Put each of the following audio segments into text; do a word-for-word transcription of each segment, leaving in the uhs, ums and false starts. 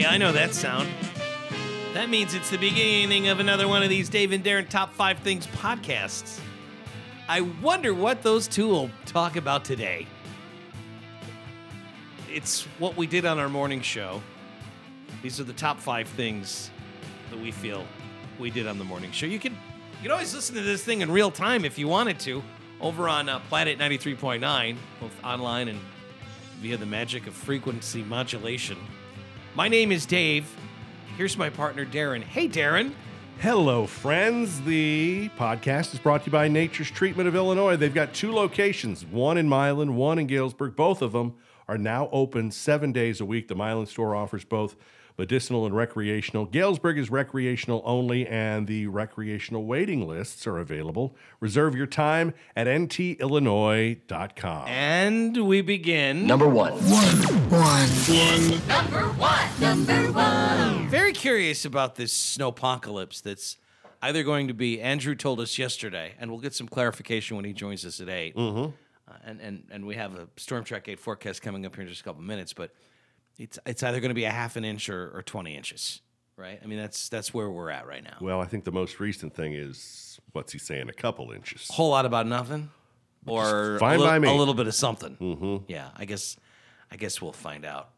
Yeah, I know that sound. That means it's the beginning of another one of these Dave and Darren Top five Things podcasts. I wonder what those two will talk about today. It's what we did on our morning show. These are the top five things that we feel we did on the morning show. You can you can always listen to this thing in real time if you wanted to, over on uh, Planet ninety-three point nine, both online and via the magic of frequency modulation. My name is Dave. Here's my partner, Darren. Hey, Darren. Hello, friends. The podcast is brought to you by Nature's Treatment of Illinois. They've got two locations, one in Milan, one in Galesburg. Both of them are now open seven days a week. The Milan store offers both medicinal and recreational. Galesburg is recreational only, and the recreational waiting lists are available. Reserve your time at n t illinois dot com. And we begin. Number one. One. One. Number one. Number one. Very curious about this snowpocalypse that's either going to be, Andrew told us yesterday, and we'll get some clarification when he joins us at eight. Mm-hmm. Uh, and, and, and we have a Storm Track eight forecast coming up here in just a couple minutes, but It's it's either going to be a half an inch or, or twenty inches, right? I mean, that's that's where we're at right now. Well, I think the most recent thing is, what's he saying, a couple inches. Whole lot about nothing, or Fine a, li- by me. a little bit of something. Mm-hmm. Yeah, I guess I guess we'll find out.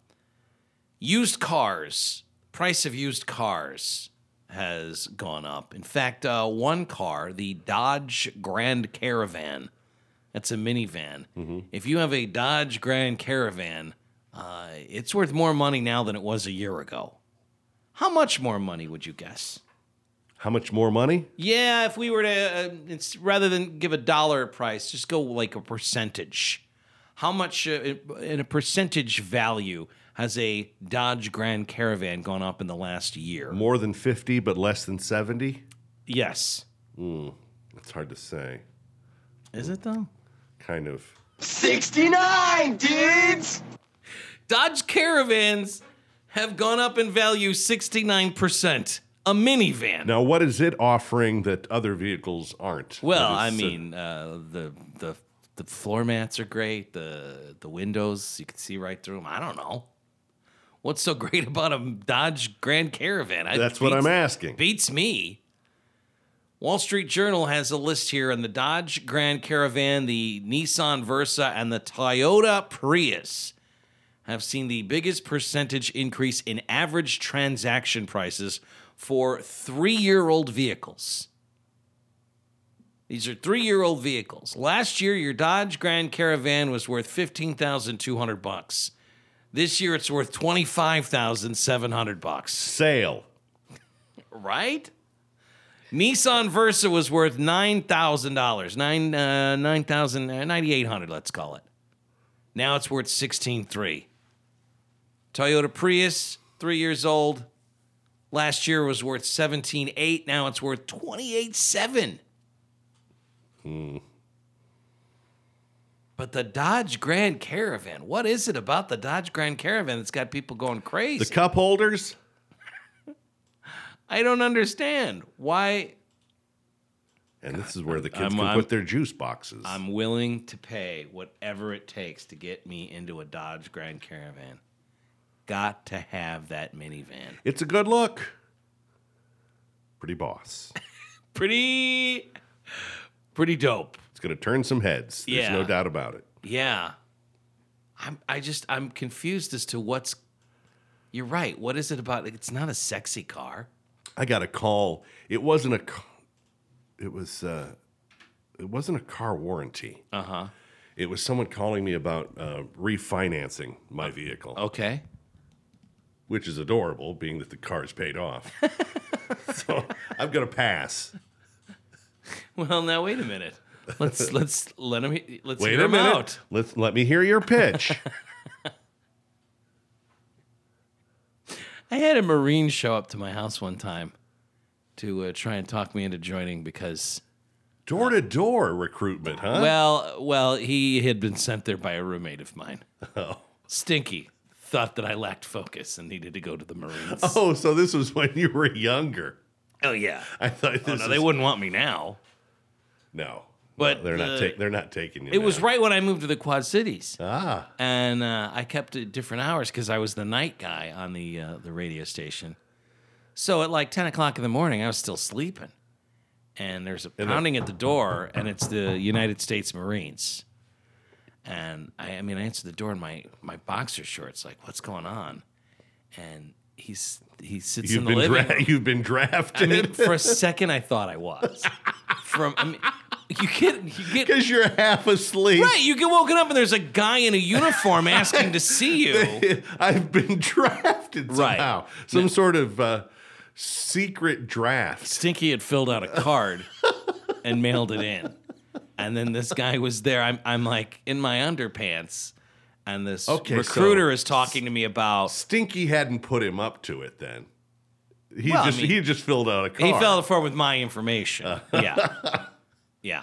Used cars, price of used cars has gone up. In fact, uh, one car, the Dodge Grand Caravan, that's a minivan. Mm-hmm. If you have a Dodge Grand Caravan, Uh, it's worth more money now than it was a year ago. How much more money would you guess? How much more money? Yeah, if we were to, uh, it's rather than give a dollar price, just go like a percentage. How much uh, in a percentage value has a Dodge Grand Caravan gone up in the last year? More than fifty, but less than seventy? Yes. Hmm, that's hard to say. Is it though? Kind of. sixty-nine, dudes! Dodge Caravans have gone up in value sixty-nine percent. A minivan. Now, what is it offering that other vehicles aren't? Well, That I is, uh, mean, uh, the the the floor mats are great. The the windows, you can see right through them. I don't know. What's so great about a Dodge Grand Caravan? I, That's what beats- I'm asking. Beats me. Wall Street Journal has a list here on the Dodge Grand Caravan, the Nissan Versa, and the Toyota Prius have seen the biggest percentage increase in average transaction prices for three-year-old vehicles. These are three-year-old vehicles. Last year, your Dodge Grand Caravan was worth fifteen thousand two hundred bucks. This year, it's worth twenty-five thousand seven hundred bucks. Sale. Right? Nissan Versa was worth nine thousand dollars. Nine, uh, nine thousand, uh, ninety-eight hundred, let's call it. Now it's worth sixteen three. Toyota Prius, three years old. Last year was worth seventeen eight. Now it's worth twenty-eight seven. Hmm. But the Dodge Grand Caravan, what is it about the Dodge Grand Caravan that's got people going crazy? The cup holders? I don't understand. Why? And this is where the kids I'm- can I'm- put their juice boxes. I'm willing to pay whatever it takes to get me into a Dodge Grand Caravan. Got to have that minivan. It's a good look. Pretty boss. Pretty, pretty dope. It's going to turn some heads. There's Yeah. no doubt about it. Yeah. I'm, I just, I'm confused as to what's, you're right. What is it about? It's not a sexy car. I got a call. It wasn't a, ca- it was, uh, it wasn't a car warranty. Uh-huh. It was someone calling me about uh, refinancing my vehicle. Okay. Which is adorable, being that the car's paid off. So I'm gonna pass. Well, now wait a minute. Let's let's let him. Let's Wait hear a him minute. out. Let's let me hear your pitch. I had a Marine show up to my house one time to uh, try and talk me into joining because, Door to door recruitment, huh? well, well, he had been sent there by a roommate of mine. Oh. Stinky thought that I lacked focus and needed to go to the Marines. Oh, so this was when you were younger. Oh, yeah. I thought Oh, this no, is... they wouldn't want me now. No, But they're not. the- Ta- they're not taking you. It was now. right when I moved to the Quad Cities. Ah, And uh, I kept it different hours because I was the night guy on the uh, the radio station. So at like ten o'clock in the morning, I was still sleeping. And there's a And pounding at the door, and it's the United States Marines. And I, I mean, I answered the door in my, my boxer shorts, like, what's going on? And he's he sits you've in the been living dra- room. you've been I drafted. mean, for a second, I thought I was. From I mean, you get you get because you're half asleep. right. You get woken up, and there's a guy in a uniform asking to see you. I've been drafted Right. somehow. Some sort of uh, secret draft. Stinky had filled out a card and mailed it in. And then this guy was there. I'm, I'm like in my underpants. And this Okay, recruiter so- is talking to me about. Stinky hadn't put him up to it then. He Well, I just mean- he just filled out a card. He filled out a form with my information. Yeah. Yeah.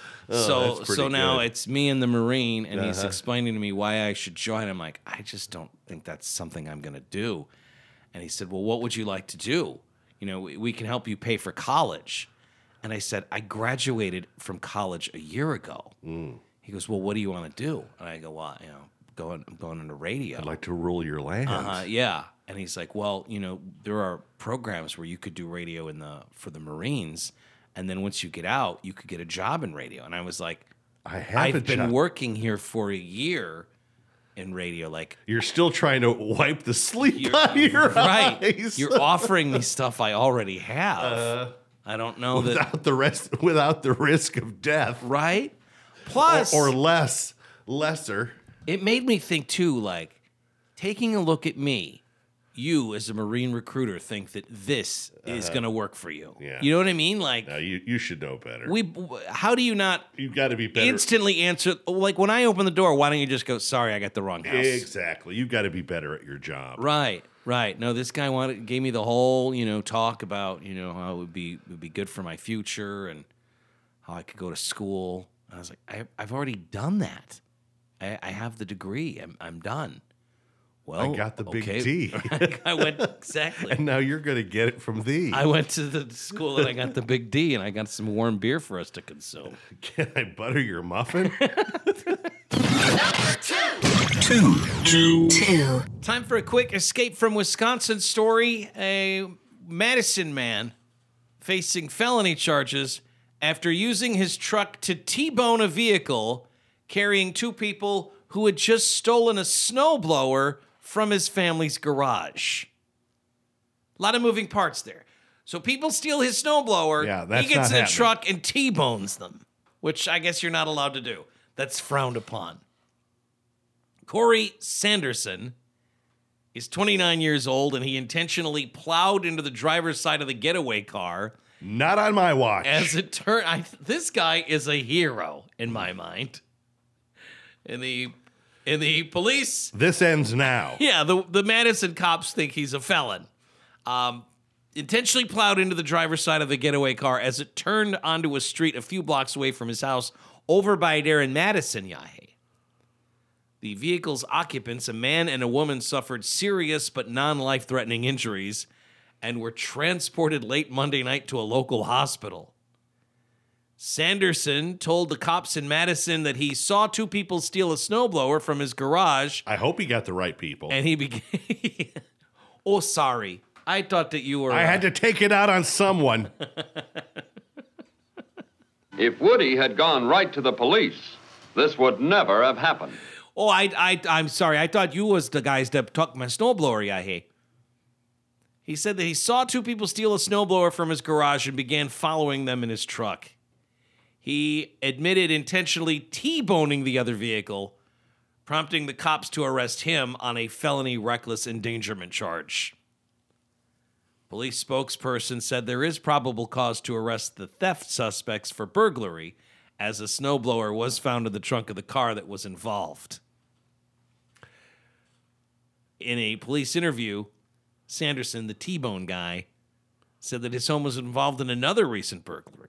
so Oh, that's pretty so now good. it's me and the Marine, and he's Uh-huh. explaining to me why I should join. I'm like, I just don't think that's something I'm going to do. And he said, well, what would you like to do? You know, we, we can help you pay for college. And I said, I graduated from college a year ago. Mm. He goes, well, what do you want to do? And I go, well, you know, going, I'm going into radio. I'd like to rule your land. Uh-huh, yeah. And he's like, well, you know, there are programs where you could do radio in the for the Marines, and then once you get out, you could get a job in radio. And I was like, I have I've a been job. working here for a year in radio. Like, You're still trying to wipe the sleep You're- out of your right? eyes. You're offering me stuff I already have. I don't know that. without the rest, without the risk of death, Right? or, Plus, or less, lesser. it made me think too, like, taking a look at me, you as a Marine recruiter think that this is going to work for you. Yeah. You know what I mean? Like, Now you you should know better. we, how do you not You've got to be better. instantly answer? Like, when I open the door, why don't you just go, sorry, I got the wrong house? Exactly. You've got to be better at your job. Right, right. No, this guy wanted gave me the whole, you know, talk about, you know, how it would be it would be good for my future and how I could go to school. And I was like, I, I've already done that. I, I have the degree. I'm I'm done. Well, I got the big okay. D. I went exactly. And now you're going to get it from thee. I went to the school and I got the big D, and I got some warm beer for us to consume. Can I butter your muffin? Two. Two. Two. Time for a quick escape from Wisconsin story. A Madison man facing felony charges after using his truck to T-bone a vehicle carrying two people who had just stolen a snowblower from his family's garage. A lot of moving parts there. So people steal his snowblower. Yeah, that's he gets not in a happening. truck and T-bones them, which I guess you're not allowed to do. That's frowned upon. Corey Sanderson is twenty-nine years old, and he intentionally plowed into the driver's side of the getaway car. Not on my watch. As it turned, I, this guy is a hero in my mind. In the in the police, This ends now. yeah, the the Madison cops think he's a felon. Um, intentionally plowed into the driver's side of the getaway car as it turned onto a street a few blocks away from his house, over by there in Madison, Yahe. The vehicle's occupants, a man and a woman, suffered serious but non-life-threatening injuries and were transported late Monday night to a local hospital. Sanderson told the cops in Madison that he saw two people steal a snowblower from his garage, I hope he got the right people. and he began... Oh, sorry. I thought that you were... I had to take it out on someone. If Woody had gone right to the police, this would never have happened. Oh, I, I, I'm sorry. I thought you was the guys that took my snowblower, Yahe. He said that he saw two people steal a snowblower from his garage and began following them in his truck. He admitted intentionally T-boning the other vehicle, prompting the cops to arrest him on a felony reckless endangerment charge. Police spokesperson said there is probable cause to arrest the theft suspects for burglary, as a snowblower was found in the trunk of the car that was involved. In a police interview, Sanderson, the T-bone guy, said that his home was involved in another recent burglary.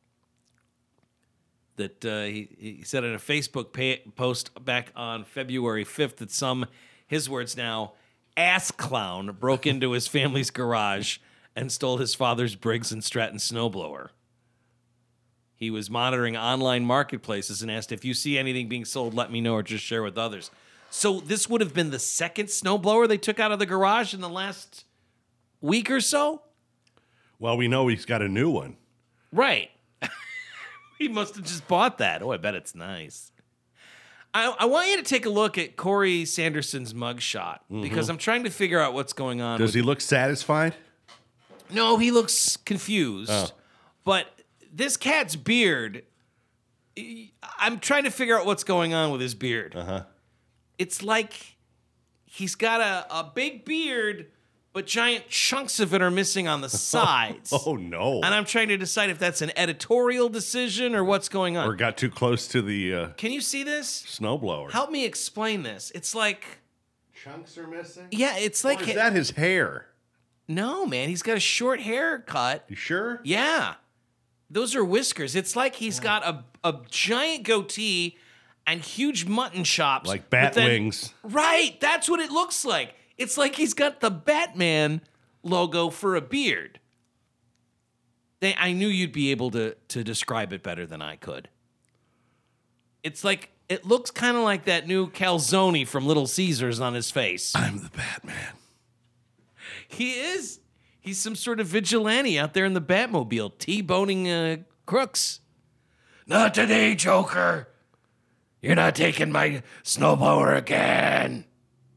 That uh, he, he said in a Facebook pa- post back on February fifth that some, his words now, ass clown broke into his family's garage and stole his father's Briggs and Stratton snowblower. He was monitoring online marketplaces and asked, if you see anything being sold, let me know or just share with others. So this would have been the second snowblower they took out of the garage in the last week or so? Well, we know he's got a new one. Right. He must have just bought that. Oh, I bet it's nice. I, I want you to take a look at Corey Sanderson's mugshot mm-hmm. because I'm trying to figure out what's going on. Does with he look satisfied? No, he looks confused. Oh. But this cat's beard, I'm trying to figure out what's going on with his beard. Uh-huh. It's like he's got a, a big beard, but giant chunks of it are missing on the sides. Oh, no. And I'm trying to decide if that's an editorial decision or what's going on. Or got too close to the uh, Can you see this? snowblower. Help me explain this. It's like... Chunks are missing? Yeah, it's like... Or is that his hair? No, man. He's got a short haircut. You sure? Yeah. Those are whiskers. It's like he's got a, a giant goatee and huge mutton chops. Like bat but then- wings. Right. That's what it looks like. It's like he's got the Batman logo for a beard. They, I knew you'd be able to, to describe it better than I could. It's like, it looks kind of like that new calzone from Little Caesars on his face. I'm the Batman. He is. He's some sort of vigilante out there in the Batmobile, T-boning uh, crooks. Not today, Joker. You're not taking my snowblower again.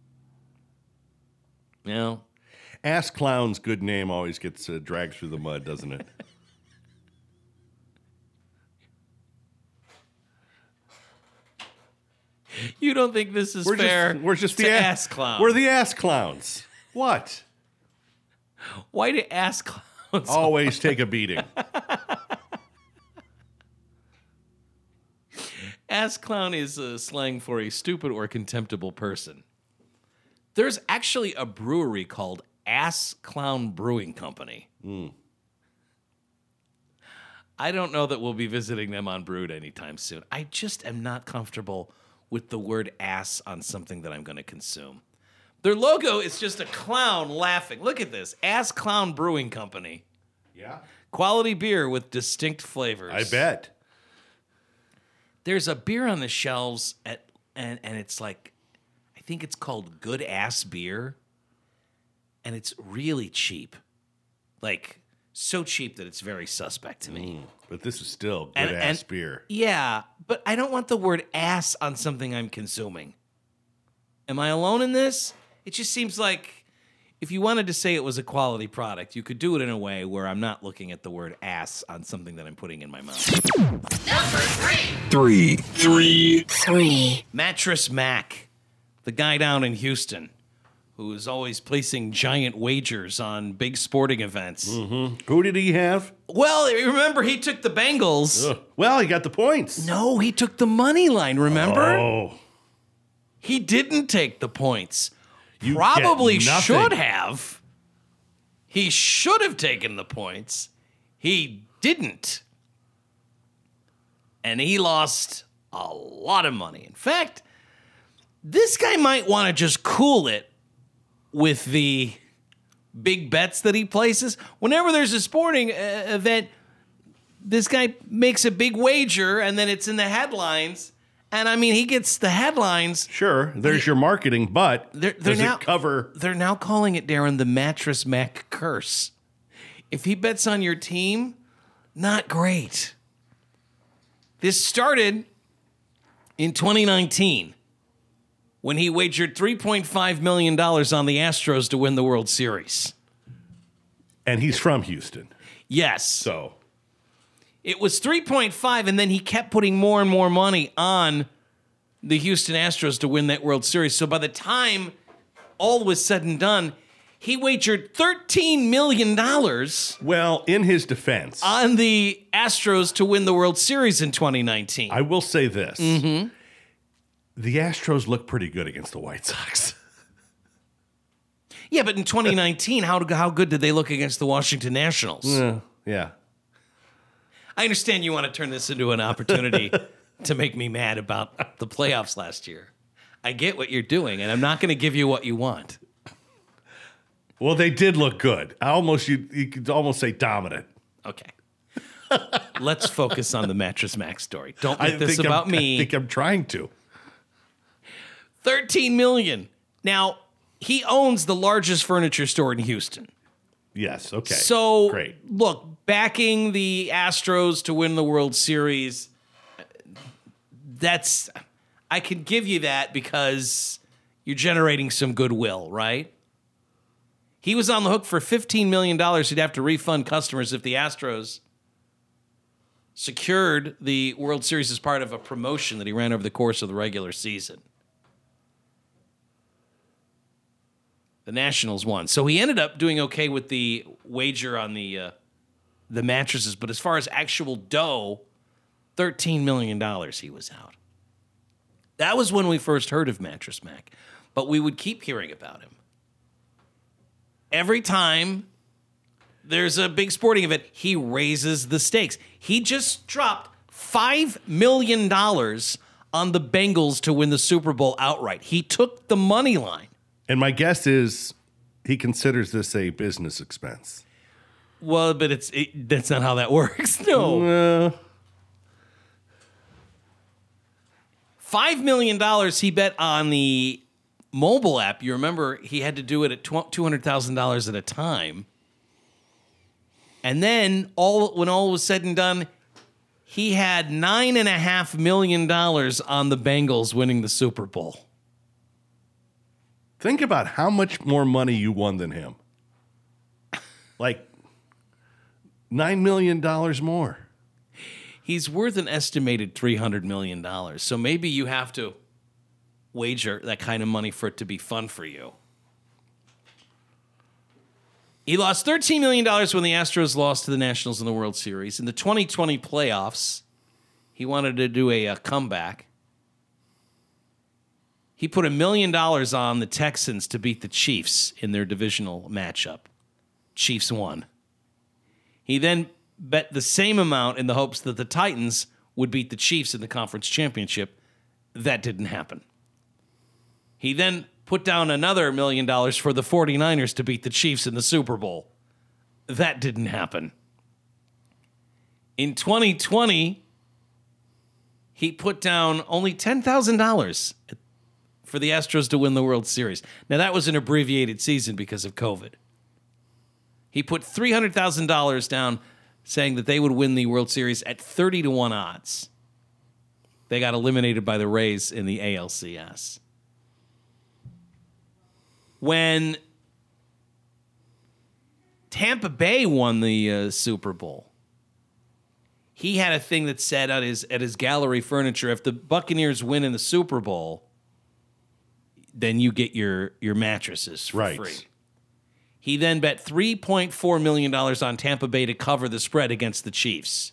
No. Ass Clown's good name always gets uh, dragged through the mud, doesn't it? You don't think this is we're fair? Just, we're just to the ass clown. We're the ass clowns. What? Why do ass clowns always take a beating? Ass clown is a slang for a stupid or contemptible person. There's actually a brewery called Ass Clown Brewing Company. Mm. I don't know that we'll be visiting them on Brood anytime soon. I just am not comfortable with the word ass on something that I'm going to consume. Their logo is just a clown laughing. Look at this. Ass Clown Brewing Company. Yeah. Quality beer with distinct flavors. I bet. There's a beer on the shelves at and and it's like, I think it's called Good Ass Beer. And it's really cheap. Like, so cheap that it's very suspect to me. Mm, but this is still good And- ass and- beer. Yeah, but I don't want the word ass on something I'm consuming. Am I alone in this? It just seems like if you wanted to say it was a quality product, you could do it in a way where I'm not looking at the word ass on something that I'm putting in my mouth. Number three. Three. Three. Three. Mattress Mac, the guy down in Houston who is always placing giant wagers on big sporting events. Mm-hmm. Who did he have? Well, remember, he took the Bengals. Ugh. Well, he got the points. No, he took the money line, remember? Oh. He didn't take the points. You Probably get nothing. should have. He should have taken the points. He didn't. And he lost a lot of money. In fact, this guy might want to just cool it with the big bets that he places. Whenever there's a sporting uh, event, this guy makes a big wager and then it's in the headlines. And I mean, he gets the headlines. Sure, there's your marketing, but They're, they're does now, it cover? They're now calling it, Darren, the Mattress Mac curse. If he bets on your team, not great. This started in twenty nineteen when he wagered three point five million dollars on the Astros to win the World Series. And he's from Houston. Yes. So It was three point five, and then he kept putting more and more money on the Houston Astros to win that World Series. So by the time all was said and done, he wagered thirteen million dollars Well, in his defense, on the Astros to win the World Series in twenty nineteen. I will say this. Mm-hmm. The Astros look pretty good against the White Sox. Yeah, but in twenty nineteen, how, how good did they look against the Washington Nationals? Yeah. Yeah. I understand you want to turn this into an opportunity to make me mad about the playoffs last year. I get what you're doing, and I'm not going to give you what you want. Well, they did look good. I almost you, you could almost say dominant. Okay. Let's focus on the Mattress Mac story. Don't I make this think about I'm, me. I think I'm trying to. thirteen million dollars. Now, he owns the largest furniture store in Houston. Yes, okay. So, Great. look, backing the Astros to win the World Series, that's, I can give you that because you're generating some goodwill, right? He was on the hook for fifteen million dollars he'd have to refund customers if the Astros secured the World Series as part of a promotion that he ran over the course of the regular season. The Nationals won. So he ended up doing okay with the wager on the uh, the mattresses, but as far as actual dough, thirteen million dollars he was out. That was when we first heard of Mattress Mac, but we would keep hearing about him. Every time there's a big sporting event, he raises the stakes. He just dropped five million dollars on the Bengals to win the Super Bowl outright. He took the money line. And my guess is he considers this a business expense. Well, but it's it, that's not how that works. No. Uh, five million dollars he bet on the mobile app. You remember he had to do it at two hundred thousand dollars at a time. And then all when all was said and done, he had nine point five million dollars on the Bengals winning the Super Bowl. think about how much more money you won than him. Like nine million dollars more. He's worth an estimated three hundred million dollars. So maybe you have to wager that kind of money for it to be fun for you. He lost thirteen million dollars when the Astros lost to the Nationals in the World Series. In the twenty twenty playoffs, he wanted to do a, a comeback. He put a million dollars on the Texans to beat the Chiefs in their divisional matchup. Chiefs won. He then bet the same amount in the hopes that the Titans would beat the Chiefs in the conference championship. That didn't happen. He then put down another million dollars for the 49ers to beat the Chiefs in the Super Bowl. That didn't happen. In twenty twenty, he put down only ten thousand dollars for the Astros to win the World Series. Now, that was an abbreviated season because of COVID. He put three hundred thousand dollars down saying that they would win the World Series at thirty to one odds. They got eliminated by the Rays in the A L C S. When Tampa Bay won the uh, Super Bowl, he had a thing that said at his at his gallery furniture, if the Buccaneers win in the Super Bowl, then you get your, your mattresses for right. free. He then bet three point four million dollars on Tampa Bay to cover the spread against the Chiefs.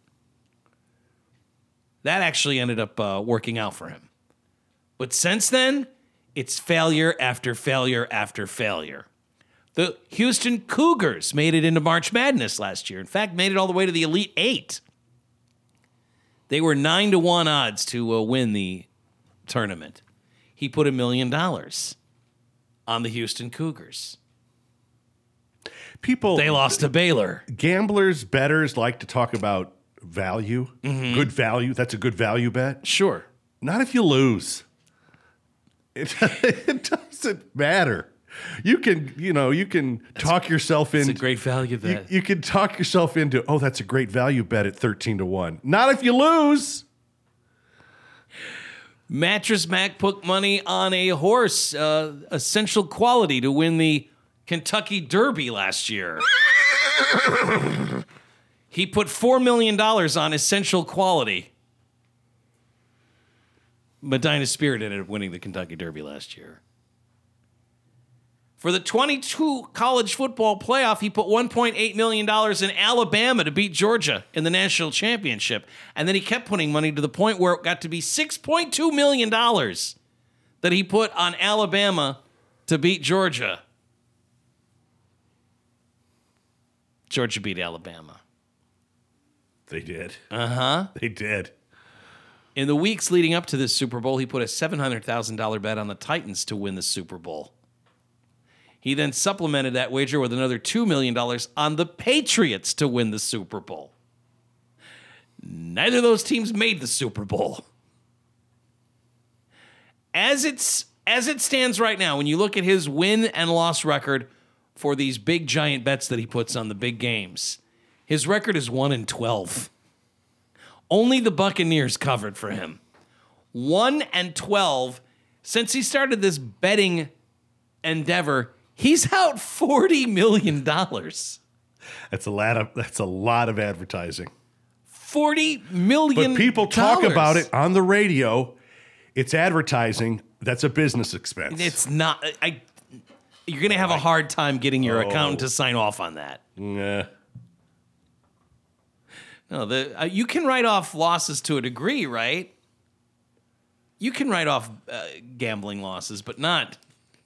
That actually ended up uh, working out for him. But since then, it's failure after failure after failure. The Houston Cougars made it into March Madness last year. In fact, made it all the way to the Elite Eight. They were nine to one odds to uh, win the tournament. He put a million dollars on the Houston Cougars. People, They lost to Baylor. gamblers, bettors like to talk about value, Mm-hmm. good value. That's a good value bet. Sure. Not if you lose. It, it doesn't matter. You can, you know, you can talk yourself It's into a great value you, bet. you can talk yourself into, oh, that's a great value bet at thirteen to one. Not if you lose. Mattress Mac put money on a horse, uh, Essential Quality, to win the Kentucky Derby last year. He put four million dollars on Essential Quality. Medina Spirit ended up winning the Kentucky Derby last year. For the twenty-two college football playoff, he put one point eight million dollars in Alabama to beat Georgia in the national championship. And then he kept putting money to the point where it got to be six point two million dollars that he put on Alabama to beat Georgia. Georgia beat Alabama. They did. Uh-huh. They did. In the weeks leading up to this Super Bowl, he put a seven hundred thousand dollars bet on the Titans to win the Super Bowl. He then supplemented that wager with another two million dollars on the Patriots to win the Super Bowl. Neither of those teams made the Super Bowl. As it's as it stands right now, when you look at his win and loss record for these big giant bets that he puts on the big games, his record is one and twelve. Only the Buccaneers covered for him. one and twelve. Since he started this betting endeavor, he's out forty million dollars. That's a lot of that's a lot of advertising. forty million dollars. But people talk about it on the radio. It's advertising. That's a business expense. It's not. I. You're going to have a hard time getting your Oh. accountant to sign off on that. Nah. No, the uh, you can write off losses to a degree, right? You can write off uh, gambling losses, but not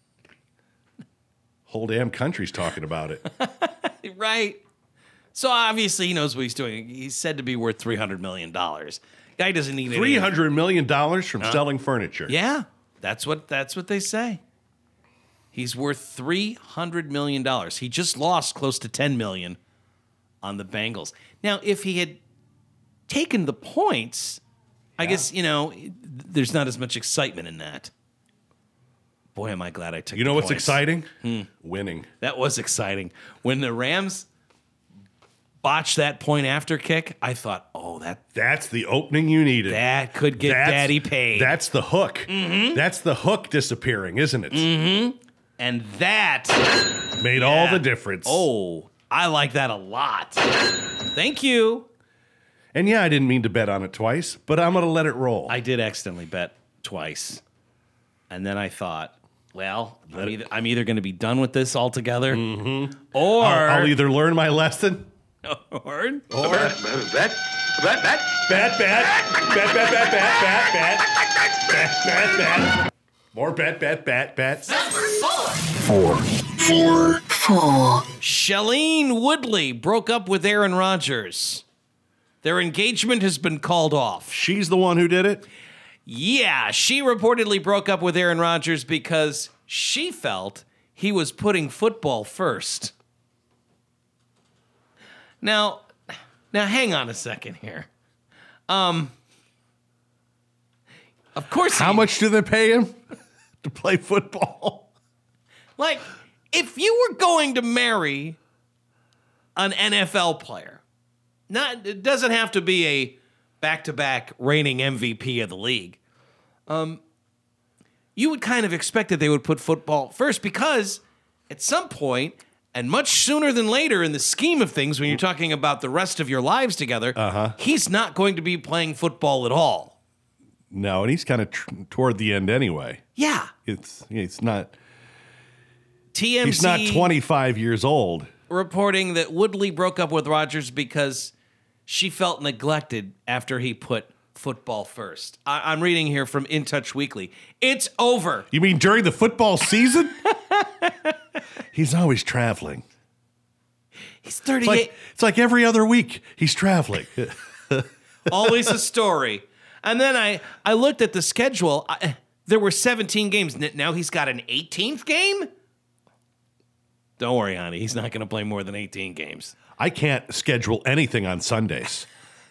Whole damn country's talking about it. right. So obviously he knows what he's doing. He's said to be worth three hundred million dollars. Guy doesn't need Three hundred million dollars from Huh? selling furniture. Yeah, that's what that's what they say. He's worth three hundred million dollars. He just lost close to ten million dollars on the Bengals. Now, if he had taken the points, I guess, you know, there's not as much excitement in that. Boy, am I glad I took You know the what's points. exciting? Hmm. Winning. That was exciting. When the Rams botched that point after kick, I thought, oh, that That's the opening you needed. that could get That's- Daddy paid. That's the hook. Mm-hmm. That's the hook disappearing, isn't it? and that Made all the difference. Oh, I like that a lot. Thank you. And yeah, I didn't mean to bet on it twice, but I'm going to let it roll. I did accidentally bet twice. And then I thought, well, I'm either, I'm either going to be done with this altogether, Mm-hmm. or, I'll, I'll either learn my lesson or Bet, bet, bet, bet. Bet, bet, bet, bet, bet, bet, bet, bet, bet, bet, bet. More bet, bet, bet, bet. Four. Four. Four. Shailene Woodley broke up with Aaron Rodgers. Their engagement has been called off. She's the one who did it? Yeah, she reportedly broke up with Aaron Rodgers because she felt he was putting football first. Now, now hang on a second here. Um, of course, How he- much do they pay him to play football? Like, if you were going to marry an N F L player, not it doesn't have to be a back-to-back reigning M V P of the league. Um, you would kind of expect that they would put football first because at some point, and much sooner than later in the scheme of things, when you're talking about the rest of your lives together, Uh-huh. he's not going to be playing football at all. No, and he's kind of tr- toward the end anyway. Yeah. It's it's not T M Z he's not twenty-five years old. reporting that Woodley broke up with Rodgers because she felt neglected after he put football first. I- I'm reading here from In Touch Weekly. It's over. You mean during the football season? He's always traveling. He's It's thirty-eight. like, it's like every other week he's traveling. Always a story. And then I, I looked at the schedule. I, there were seventeen games. N- Now he's got an eighteenth game? Don't worry, honey. He's not going to play more than eighteen games. I can't schedule anything on Sundays.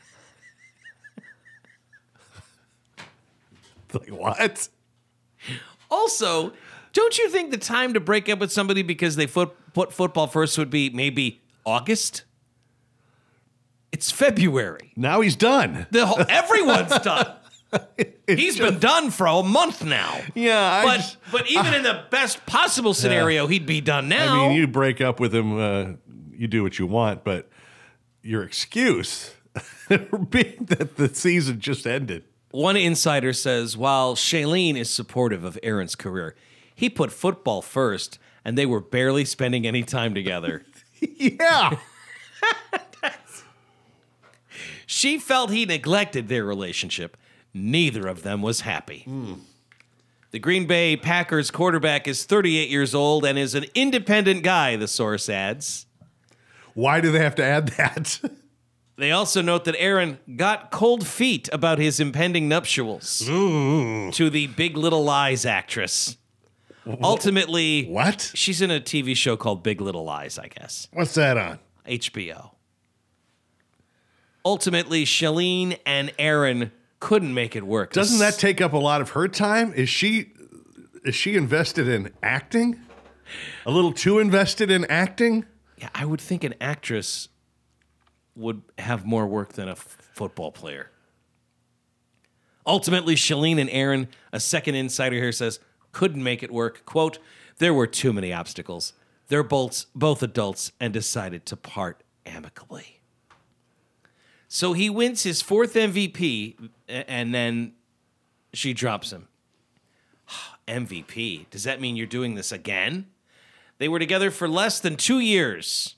Like, what? Also, don't you think the time to break up with somebody because they foot, put football first would be maybe August? It's February. Now he's done. The whole, everyone's done. It's He's just- been done for a month now. Yeah, I But just- but even in the best possible scenario, he'd be done now. I mean, you break up with him, uh, you do what you want, but your excuse being that the season just ended. One insider says while Shailene is supportive of Aaron's career, he put football first, and they were barely spending any time together. Yeah. She felt he neglected their relationship. Neither of them was happy. The Green Bay Packers quarterback is thirty-eight years old and is an independent guy, the source adds. Why do they have to add that? They also note that Aaron got cold feet about his impending nuptials to the Big Little Lies actress. Ultimately, What? she's in a T V show called Big Little Lies, I guess. What's that on? H B O. Ultimately, Shalene and Aaron couldn't make it work. Doesn't that take up a lot of her time? Is she is she invested in acting? A little too invested in acting? Yeah, I would think an actress would have more work than a f- football player. Ultimately, Shalene and Aaron, a second insider here says, couldn't make it work. Quote, there were too many obstacles. They're both, both adults and decided to part amicably. So he wins his fourth M V P, and then she drops him. M V P? Does that mean you're doing this again? They were together for less than two years.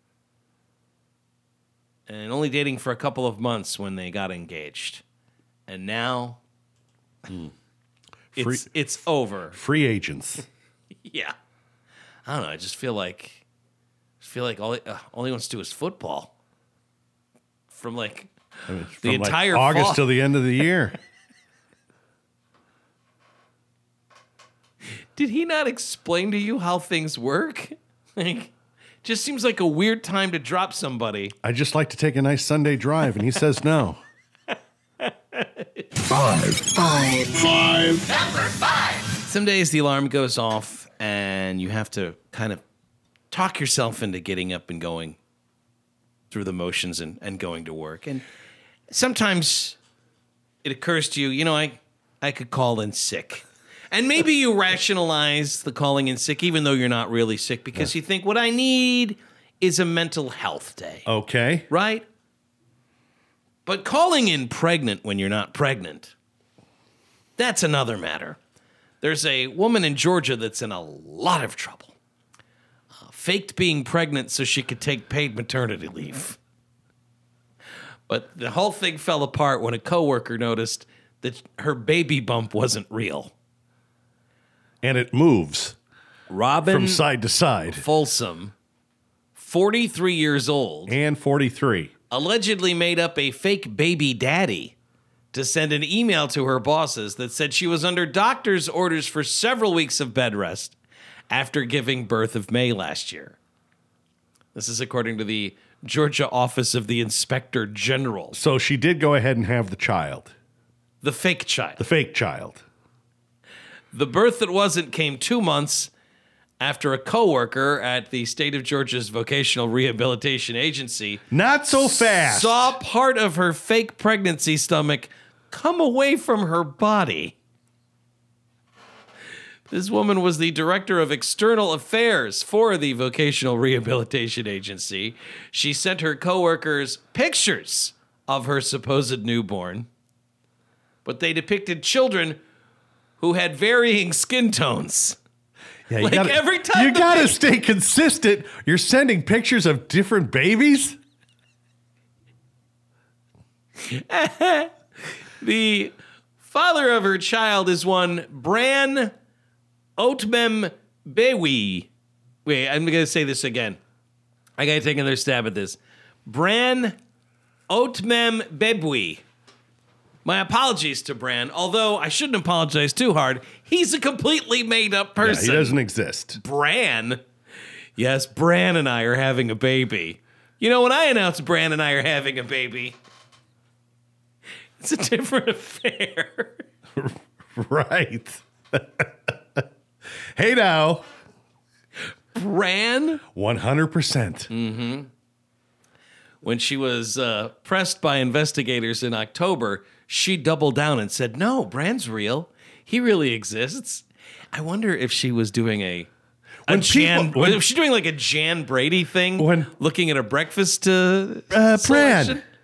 And only dating for a couple of months when they got engaged. And now, mm. it's, Free, it's over. Free agents. Yeah. I don't know. I just feel like, I feel like all he, uh, all he wants to do is football. From like I mean, the from entire like August fall. till the end of the year. Did he not explain to you how things work? Like, just seems like a weird time to drop somebody. I just like to take a nice Sunday drive, and he says no. Five. Five. Five. Number five. Some days the alarm goes off and you have to kind of talk yourself into getting up and going through the motions and, and going to work. And sometimes it occurs to you, you know, I, I could call in sick. And maybe you rationalize the calling in sick even though you're not really sick because you think what I need is a mental health day. Okay. Right? But calling in pregnant when you're not pregnant, that's another matter. There's a woman in Georgia that's in a lot of trouble. Uh, faked being pregnant so she could take paid maternity leave. But the whole thing fell apart when a coworker noticed that her baby bump wasn't real. And it moves Robin from side to side. Folsom, forty-three years old, And forty-three. allegedly made up a fake baby daddy to send an email to her bosses that said she was under doctor's orders for several weeks of bed rest after giving birth of May last year. This is according to the Georgia Office of the Inspector General. So she did go ahead and have the child, The fake child. the fake child. The birth that wasn't came two months after a coworker at the state of Georgia's Vocational Rehabilitation Agency Not so fast. saw part of her fake pregnancy stomach come away from her body. This woman was the director of external affairs for the Vocational Rehabilitation Agency. She sent her coworkers pictures of her supposed newborn, but they depicted children who had varying skin tones. Yeah, you Like gotta, every time you the gotta ba- stay consistent. You're sending pictures of different babies? The father of her child is one Bran Otmem Bewi. Wait, I'm going to say this again. I got to take another stab at this. Bran Otmem Bebwi. My apologies to Bran, although I shouldn't apologize too hard. He's a completely made up Yeah, person. he doesn't exist. Bran. Yes, Bran and I are having a baby. You know, when I announce Bran and I are having a baby, it's a different affair. Right. Hey now. Bran, one hundred percent. when she was uh, pressed by investigators in October, she doubled down and said, no, Bran's real. He really exists. I wonder if she was doing a... A When Jan, people- when- was she doing like a Jan Brady thing? When- looking at a breakfast uh, Uh, selection? Bran.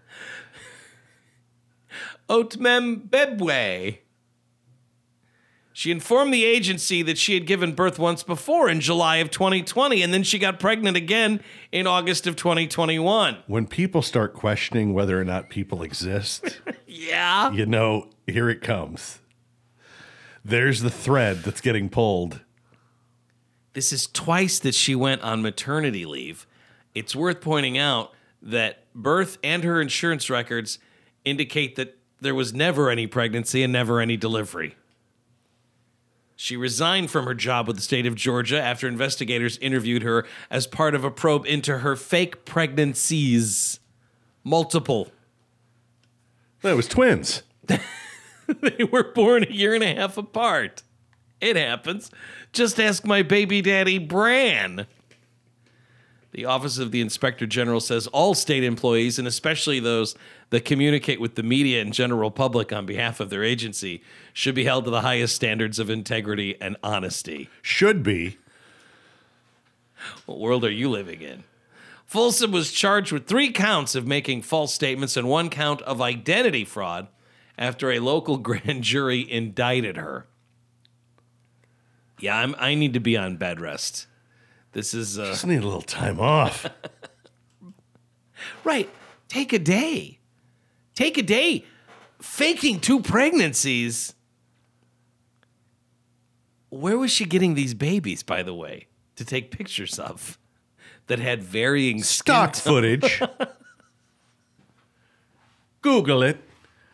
Otmem Bebwe. She informed the agency that she had given birth once before in July of twenty twenty, and then she got pregnant again in August of twenty twenty-one. When people start questioning whether or not people exist, Yeah. you know, here it comes. There's the thread that's getting pulled. This is twice that she went on maternity leave. It's worth pointing out that birth and her insurance records indicate that there was never any pregnancy and never any delivery. She resigned from her job with the state of Georgia after investigators interviewed her as part of a probe into her fake pregnancies. Multiple. That was twins. They were born a year and a half apart. It happens. Just ask my baby daddy, Bran. The Office of the Inspector General says all state employees, and especially those that communicate with the media and general public on behalf of their agency, should be held to the highest standards of integrity and honesty. Should be. What world are you living in? Folsom was charged with three counts of making false statements and one count of identity fraud after a local grand jury indicted her. Yeah, I'm, I need to be on bed rest. This is... Uh, Just need a little time off. Right. Take a day. Take a day. Faking two pregnancies. Where was she getting these babies, by the way, to take pictures of that had varying Stock skin footage. Google it.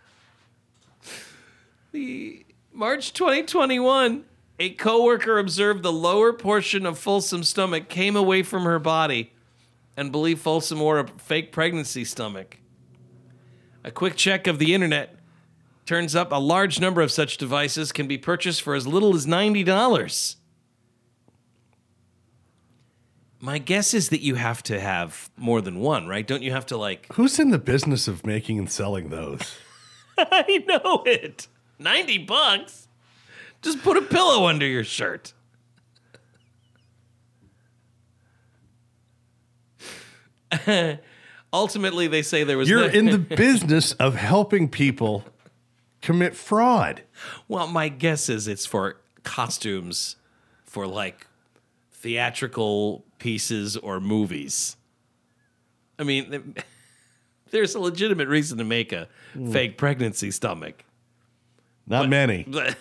The March twenty twenty-one, a coworker observed the lower portion of Folsom's stomach came away from her body and believed Folsom wore a fake pregnancy stomach. A quick check of the internet turns up a large number of such devices can be purchased for as little as ninety dollars. My guess is that you have to have more than one, right? Don't you have to, like... Who's in the business of making and selling those? I know it. ninety bucks? Just put a pillow under your shirt. Ultimately, they say there was... You're no- in the business of helping people commit fraud. Well, my guess is it's for costumes for, like, theatrical pieces or movies. I mean, there's a legitimate reason to make a mm. fake pregnancy stomach. Not but, many. But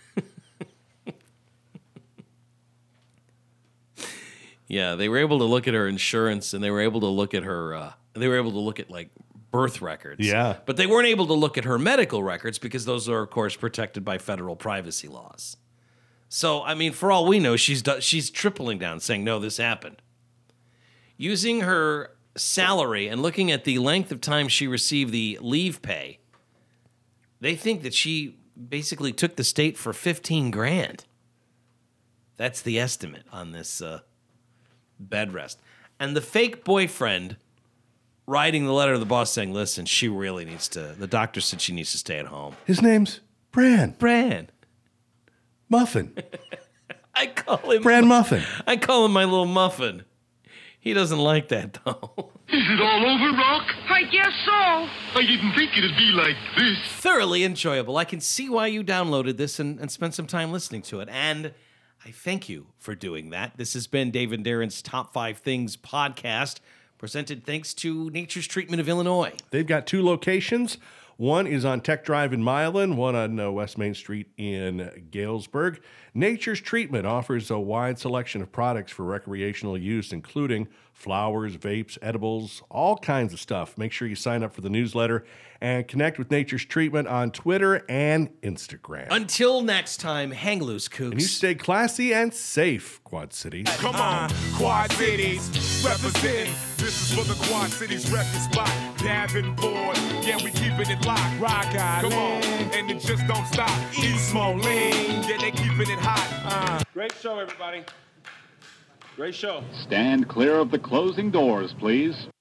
yeah, they were able to look at her insurance, and they were able to look at her, uh, they were able to look at, like, birth records. Yeah. But they weren't able to look at her medical records because those are, of course, protected by federal privacy laws. So, I mean, for all we know, she's do- she's tripling down, saying, no, this happened. Using her salary and looking at the length of time she received the leave pay, they think that she basically took the state for fifteen grand. That's the estimate on this uh, bed rest. And the fake boyfriend writing the letter to the boss saying, listen, she really needs to, the doctor said she needs to stay at home. His name's Bran. Bran. Muffin. I call him... Bran Muffin. I call him my little muffin. He doesn't like that, though. Is it all over, Rock? I guess so. I didn't think it'd be like this. Thoroughly enjoyable. I can see why you downloaded this and, and spent some time listening to it. And I thank you for doing that. This has been Dave and Darren's Top five Things podcast, presented thanks to Nature's Treatment of Illinois. They've got two locations. One is on Tech Drive in Milan, one on uh, West Main Street in Galesburg. Nature's Treatment offers a wide selection of products for recreational use, including flowers, vapes, edibles, all kinds of stuff. Make sure you sign up for the newsletter and connect with Nature's Treatment on Twitter and Instagram. Until next time, hang loose, kooks. And you stay classy and safe, Quad Cities. Come on, Quad Cities, represent. This is for the Quad Cities record spot. Davenport, yeah, we keeping it locked. Rock Island, come on, and it just don't stop. East Moline, yeah, they keeping it hot. Uh. Great show, everybody. Great show. Stand clear of the closing doors, please.